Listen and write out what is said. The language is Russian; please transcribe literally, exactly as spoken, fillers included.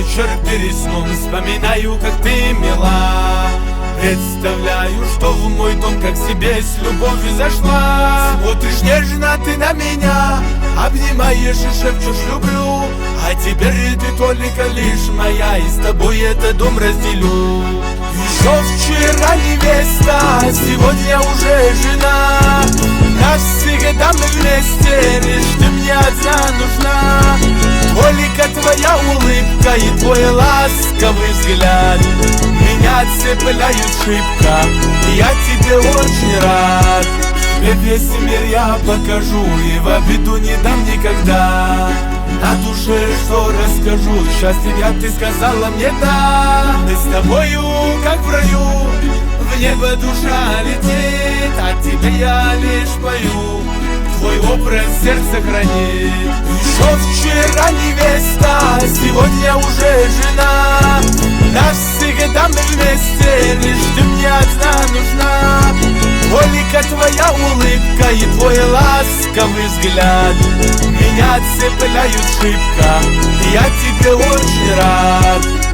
вечер перед сном вспоминаю, как ты мила. Представляю, что в мой дом как себе с любовью зашла. Смотришь нежно ты на меня, обнимаешь и шепчешь люблю. А теперь ты только лишь моя, и с тобой этот дом разделю. Еще вчера невеста, а сегодня уже жена. Навсегда мы вместе, лишь ты мне одна нужна. Только твоя улыбка и твой ласковый взгляд меня цепляют шибко, и я тебе очень рад. Тебе весь мир я покажу и в обиду не дам никогда. На душе что расскажу, счастлива ты сказала мне да. Мы с тобою как в раю, в небо душа летит, а тебе я лишь пою, твой образ сердце хранит. Еще вчера невеста, а сегодня уже жена. Навсегда мы вместе, лишь ты мне одна нужна. Только твоя улыбка и твой ласковый взгляд меня цепляют шибко, я тебе очень рад.